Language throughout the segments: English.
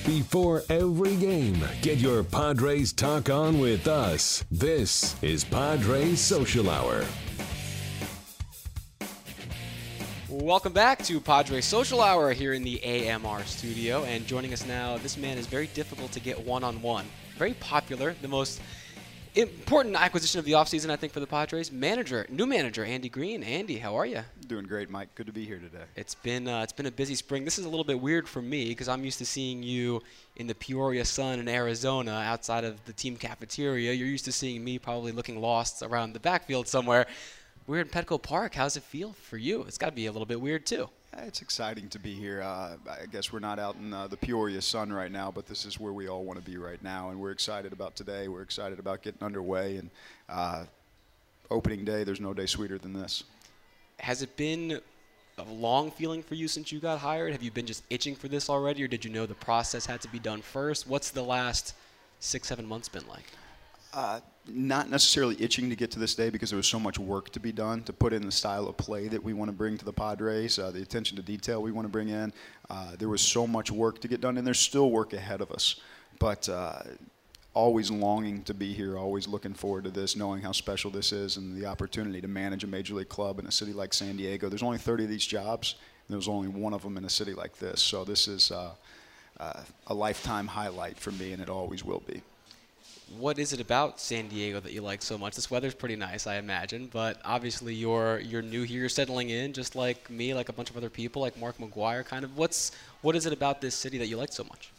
Before every game, get your Padres talk on with us. This is Padres Social Hour. Welcome back to Padres Social Hour here in the AMR studio. And joining us now, this man is very difficult to get one-on-one. Very popular, the most important acquisition of the offseason, I think, for the Padres. New manager, Andy Green. Andy, how are you? Doing great, Mike. Good to be here today. It's been a busy spring. This is a little bit weird for me because I'm used to seeing you in the Peoria Sun in Arizona outside of the team cafeteria. You're used to seeing me probably looking lost around the backfield somewhere. We're in Petco Park. How's it feel for you? It's got to be a little bit weird, too. It's exciting to be here. I guess we're not out in the Peoria Sun right now, but this is where we all want to be right now, and we're excited about today. We're excited about getting underway, and opening day, there's no day sweeter than this. Has it been a long feeling for you since you got hired? Have you been just itching for this already, or did you know the process had to be done first? What's the last 6-7 months been like? Not necessarily itching to get to this day because there was so much work to be done to put in the style of play that we want to bring to the Padres, the attention to detail we want to bring in. There was so much work to get done, and there's still work ahead of us. But always longing to be here, always looking forward to this, knowing how special this is and the opportunity to manage a major league club in a city like San Diego. There's only 30 of these jobs, and there's only one of them in a city like this. So this is a lifetime highlight for me, and it always will be. What is it about San Diego that you like so much? This weather's pretty nice, I imagine, but obviously you're new here, you're settling in, just like me, like a bunch of other people, like Mark McGwire, kind of. What is it about this city that you like so much?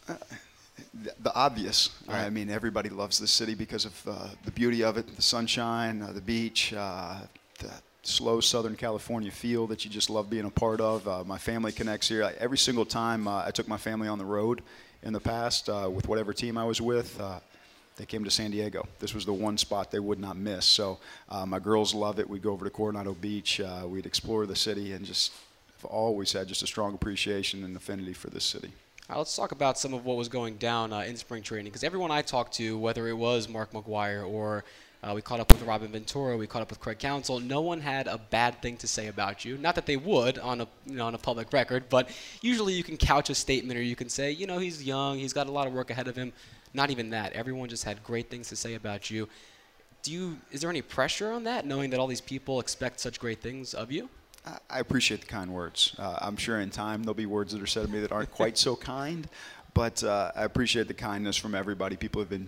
The obvious. Right. I mean, everybody loves this city because of the beauty of it, the sunshine, the beach, the slow Southern California feel that you just love being a part of. My family connects here. Every single time I took my family on the road in the past with whatever team I was with, they came to San Diego. This was the one spot they would not miss. So my girls love it. We'd go over to Coronado Beach. We'd explore the city and just have always had just a strong appreciation and affinity for this city. All right, let's talk about some of what was going down in spring training, because everyone I talked to, whether it was Mark McGwire or we caught up with Robin Ventura, we caught up with Craig Counsell, no one had a bad thing to say about you. Not that they would on a public record, but usually you can couch a statement or you can say, he's young, he's got a lot of work ahead of him. Not even that. Everyone just had great things to say about you. Is there any pressure on that, knowing that all these people expect such great things of you? I appreciate the kind words. I'm sure in time there'll be words that are said of me that aren't quite so kind, but I appreciate the kindness from everybody. People have been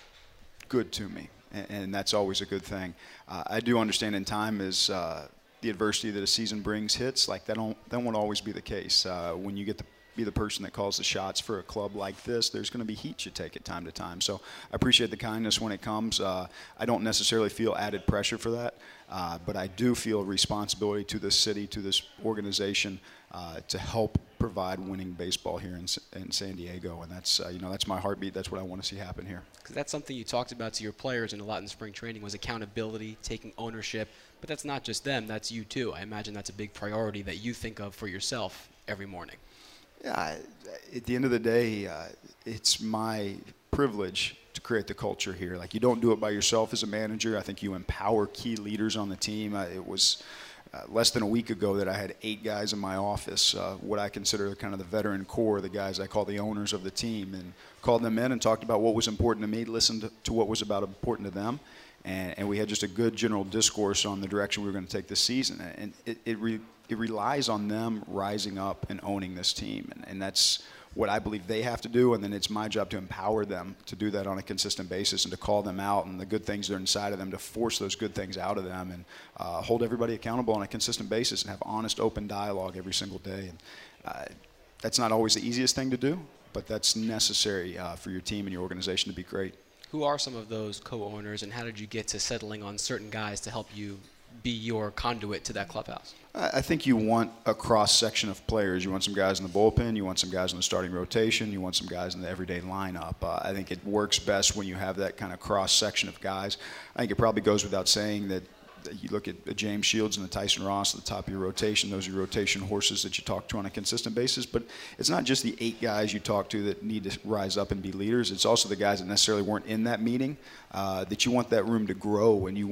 good to me, and that's always a good thing. I do understand in time as the adversity that a season brings hits, like that won't always be the case. When you get to be the person that calls the shots for a club like this, there's going to be heat you take at time to time. So I appreciate the kindness when it comes. I don't necessarily feel added pressure for that, but I do feel responsibility to this city, to this organization, to help provide winning baseball here in San Diego, and that's my heartbeat. That's what I want to see happen here. Because that's something you talked about to your players and a lot in spring training was accountability, taking ownership. But that's not just them; that's you too. I imagine that's a big priority that you think of for yourself every morning. Yeah, at the end of the day, it's my privilege to create the culture here. Like, you don't do it by yourself as a manager. I think you empower key leaders on the team. It was less than a week ago that I had 8 guys in my office, what I consider kind of the veteran core, the guys I call the owners of the team, and called them in and talked about what was important to me, listened to what was important to them, and we had just a good general discourse on the direction we were going to take this season. And it relies on them rising up and owning this team, and that's what I believe they have to do, and then it's my job to empower them to do that on a consistent basis and to call them out and the good things that are inside of them, to force those good things out of them, and hold everybody accountable on a consistent basis and have honest, open dialogue every single day. And that's not always the easiest thing to do, but that's necessary for your team and your organization to be great. Who are some of those co-owners, and how did you get to settling on certain guys to help you be your conduit to that clubhouse? I think you want a cross-section of players. You want some guys in the bullpen. You want some guys in the starting rotation. You want some guys in the everyday lineup. I think it works best when you have that kind of cross-section of guys. I think it probably goes without saying that you look at James Shields and the Tyson Ross at the top of your rotation. Those are your rotation horses that you talk to on a consistent basis. But it's not just the 8 guys you talk to that need to rise up and be leaders. It's also the guys that necessarily weren't in that meeting that you want that room to grow, and you want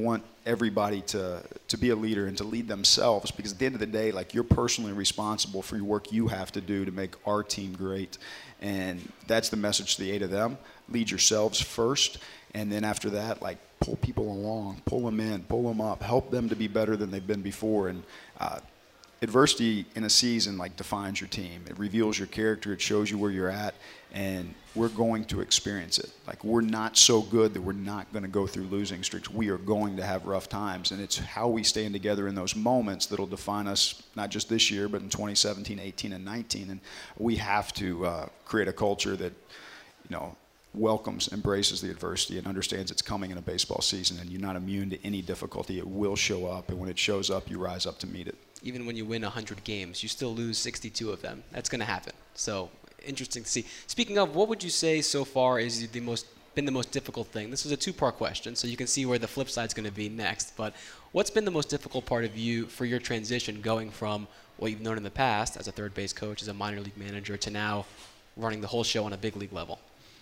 everybody to be a leader and to lead themselves, because at the end of the day, like, you're personally responsible for your work you have to do to make our team great. And that's the message to the 8 of them. Lead yourselves first, and then after that, like, pull people along, pull them in, pull them up, help them to be better than they've been before. And adversity in a season, like, defines your team. It reveals your character. It shows you where you're at, and we're going to experience it. Like, we're not so good that we're not going to go through losing streaks. We are going to have rough times, and it's how we stand together in those moments that'll define us, not just this year, but in 2017, 18, and 19. And we have to create a culture that, welcomes, embraces the adversity, and understands it's coming in a baseball season, and you're not immune to any difficulty. It will show up, and when it shows up, you rise up to meet it. Even when you win 100 games, you still lose 62 of them. That's going to happen. So interesting to see. Speaking of, what would you say so far is been the most difficult thing? This is a two-part question, so you can see where the flip side's going to be next. But what's been the most difficult part of you for your transition, going from what you've known in the past as a third base coach, as a minor league manager, to now running the whole show on a big league level?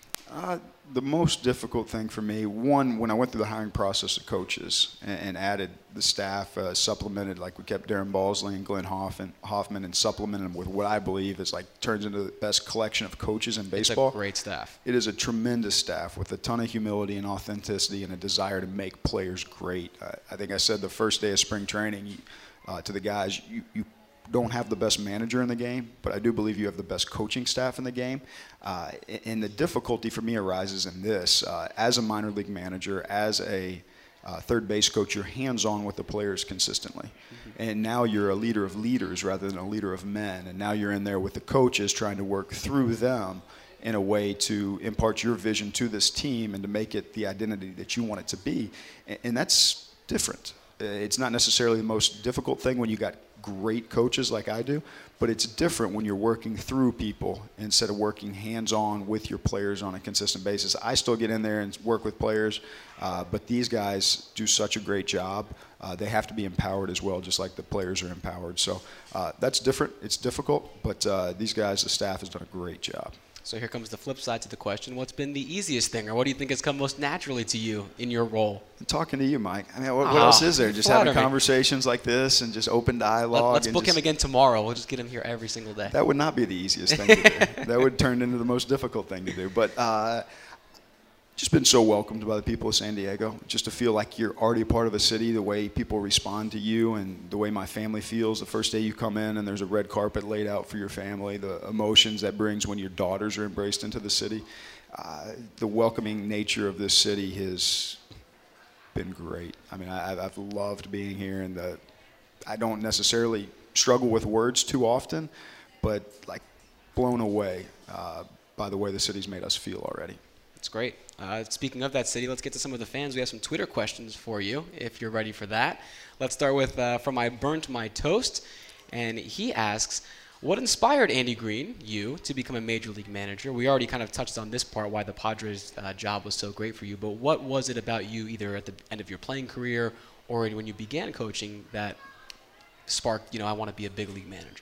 The most difficult thing for me, one, when I went through the hiring process of coaches and added the staff, supplemented, like, we kept Darren Balsley and Glenn Hoffman and supplemented them with what I believe is, like, turns into the best collection of coaches in baseball. It's a great staff. It is a tremendous staff with a ton of humility and authenticity and a desire to make players great. I think I said the first day of spring training to the guys, you don't have the best manager in the game, but I do believe you have the best coaching staff in the game. And the difficulty for me arises in this. As a minor league manager, as a third base coach, you're hands-on with the players consistently. Mm-hmm. And now you're a leader of leaders rather than a leader of men. And now you're in there with the coaches trying to work through them in a way to impart your vision to this team and to make it the identity that you want it to be. And that's different. It's not necessarily the most difficult thing when you got great coaches like I do, but it's different when you're working through people instead of working hands-on with your players on a consistent basis. I still get in there and work with players, but these guys do such a great job. They have to be empowered as well, just like the players are empowered. So that's different. It's difficult, but these guys, the staff, has done a great job. So here comes the flip side to the question. What's been the easiest thing, or what do you think has come most naturally to you in your role? Talking to you, Mike. I mean, what else is there? Just having conversations like this and just open dialogue. Let's book him again tomorrow. We'll just get him here every single day. That would not be the easiest thing to do. That would turn into the most difficult thing to do. But just been so welcomed by the people of San Diego. Just to feel like you're already a part of a city, the way people respond to you and the way my family feels the first day you come in and there's a red carpet laid out for your family, the emotions that brings when your daughters are embraced into the city. The welcoming nature of this city has been great. I mean, I've loved being here, and I don't necessarily struggle with words too often, but, like, blown away by the way the city's made us feel already. It's great. Speaking of that city, let's get to some of the fans. We have some Twitter questions for you, if you're ready for that. Let's start with from I Burnt My Toast, and he asks, what inspired Andy Green, you, to become a major league manager? We already kind of touched on this part, why the Padres job was so great for you, but what was it about you, either at the end of your playing career or when you began coaching, that sparked, I want to be a big league manager?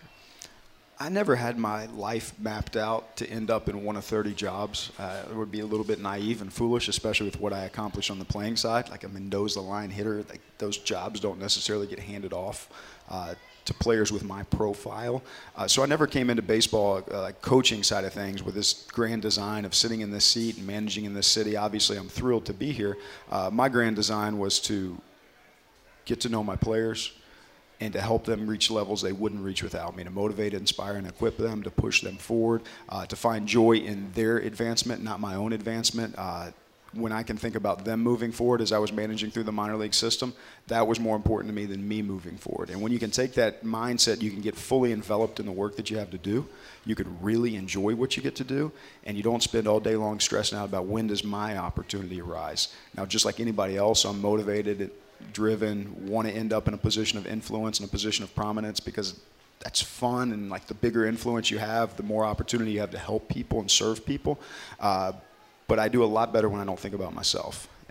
I never had my life mapped out to end up in one of 30 jobs. It would be a little bit naive and foolish, especially with what I accomplished on the playing side. Like a Mendoza line hitter, like, those jobs don't necessarily get handed off to players with my profile. So I never came into baseball, like, coaching side of things, with this grand design of sitting in this seat and managing in this city. Obviously, I'm thrilled to be here. My grand design was to get to know my players and to help them reach levels they wouldn't reach without me, to motivate, inspire, and equip them, to push them forward, to find joy in their advancement, not my own advancement. When I can think about them moving forward as I was managing through the minor league system, that was more important to me than me moving forward. And when you can take that mindset, you can get fully enveloped in the work that you have to do. You can really enjoy what you get to do, and you don't spend all day long stressing out about when does my opportunity arise. Now, just like anybody else, I'm motivated, driven, want to end up in a position of influence and a position of prominence, because that's fun, and, like, the bigger influence you have, the more opportunity you have to help people and serve people. But I do a lot better when I don't think about myself.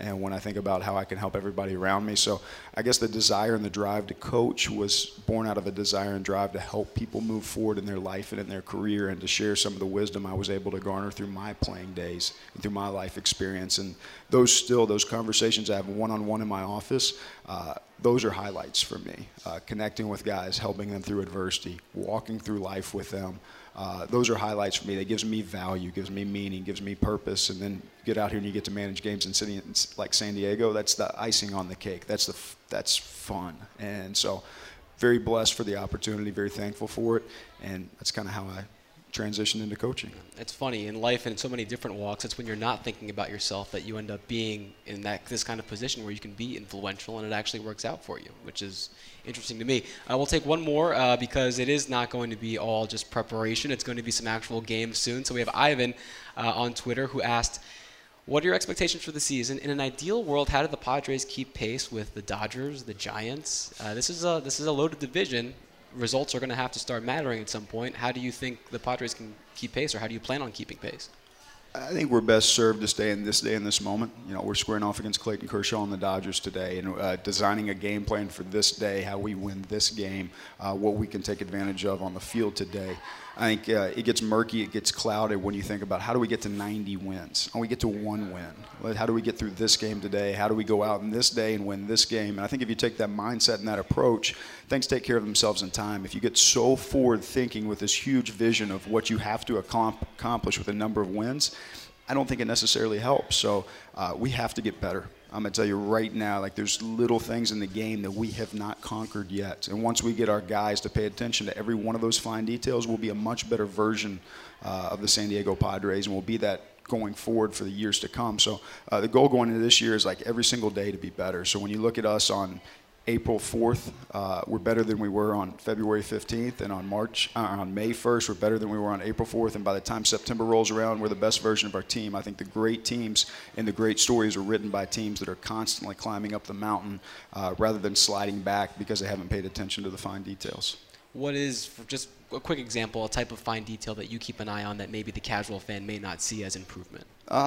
and when I think about how I can help everybody around me. So I guess the desire and the drive to coach was born out of a desire and drive to help people move forward in their life and in their career, and to share some of the wisdom I was able to garner through my playing days and through my life experience. And those conversations I have one-on-one in my office, those are highlights for me. Connecting with guys, helping them through adversity, walking through life with them. Those are highlights for me. That gives me value, gives me meaning, gives me purpose. And then you get out here and you get to manage games in cities like San Diego. That's the icing on the cake. That's fun. And so very blessed for the opportunity, very thankful for it. And that's kind of how I transitioned into coaching. It's funny, in life and in so many different walks, it's when you're not thinking about yourself that you end up being in this kind of position where you can be influential, and it actually works out for you, which is interesting to me. We'll take one more because it is not going to be all just preparation. It's going to be some actual games soon. So we have Ivan on Twitter who asked, what are your expectations for the season? In an ideal world, how do the Padres keep pace with the Dodgers, the Giants? This is a loaded division. Results are going to have to start mattering at some point. How do you think the Padres can keep pace, or how do you plan on keeping pace? I think we're best served to stay in this day, in this moment. You know, we're squaring off against Clayton Kershaw and the Dodgers today, and designing a game plan for this day, how we win this game, what we can take advantage of on the field today. I think it gets murky, it gets clouded when you think about how do we get to 90 wins? How do we get to 1 win? How do we get through this game today? How do we go out in this day and win this game? And I think if you take that mindset and that approach, things take care of themselves in time. If you get so forward thinking with this huge vision of what you have to accomplish with a number of wins, I don't think it necessarily helps. So we have to get better. I'm going to tell you right now, like, there's little things in the game that we have not conquered yet. And once we get our guys to pay attention to every one of those fine details, we'll be a much better version of the San Diego Padres, and we'll be that going forward for the years to come. So the goal going into this year is like every single day to be better. So when you look at us on April 4th, we're better than we were on February 15th, and on May 1st, we're better than we were on April 4th, and by the time September rolls around, we're the best version of our team. I think the great teams and the great stories are written by teams that are constantly climbing up the mountain rather than sliding back because they haven't paid attention to the fine details. What is, for just a quick example, a type of fine detail that you keep an eye on that maybe the casual fan may not see as improvement?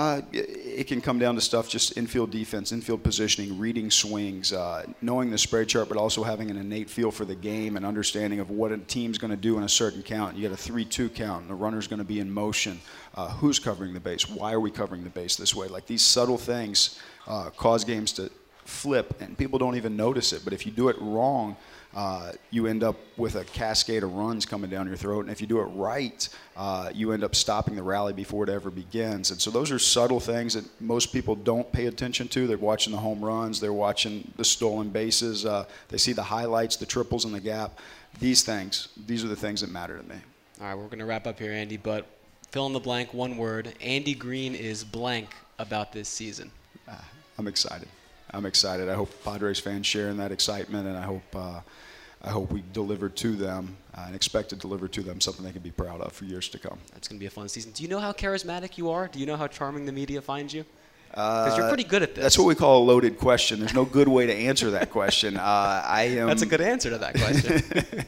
It can come down to stuff, just infield defense, infield positioning, reading swings, knowing the spray chart, but also having an innate feel for the game and understanding of what a team's going to do in a certain count. You got a 3-2 count, and the runner's going to be in motion. Who's covering the base? Why are we covering the base this way? Like, these subtle things cause games to flip, and people don't even notice it. But if you do it wrong, you end up with a cascade of runs coming down your throat. And if you do it right, you end up stopping the rally before it ever begins. And so those are subtle things that most people don't pay attention to. They're watching the home runs. They're watching the stolen bases. They see the highlights, the triples in the gap. These are the things that matter to me. All right, we're going to wrap up here, Andy, but fill in the blank, one word. Andy Green is blank about this season. I'm excited. I hope Padres fans share in that excitement, and I hope we deliver to them and expect to deliver to them something they can be proud of for years to come. That's going to be a fun season. Do you know how charismatic you are? Do you know how charming the media finds you? Because you're pretty good at this. That's what we call a loaded question. There's no good way to answer that question. That's a good answer to that question.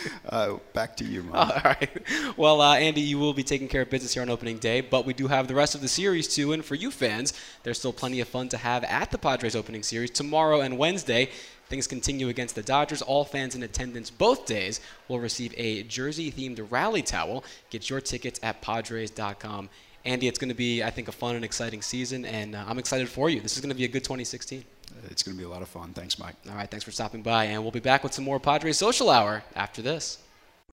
Back to you, Mike. All right. Well, Andy, you will be taking care of business here on opening day, but we do have the rest of the series too. And for you fans, there's still plenty of fun to have at the Padres opening series tomorrow and Wednesday. Things continue against the Dodgers. All fans in attendance both days will receive a jersey-themed rally towel. Get your tickets at Padres.com. Andy, it's going to be, I think, a fun and exciting season, and I'm excited for you. This is going to be a good 2016. It's going to be a lot of fun. Thanks, Mike. All right, thanks for stopping by, and we'll be back with some more Padres Social Hour after this.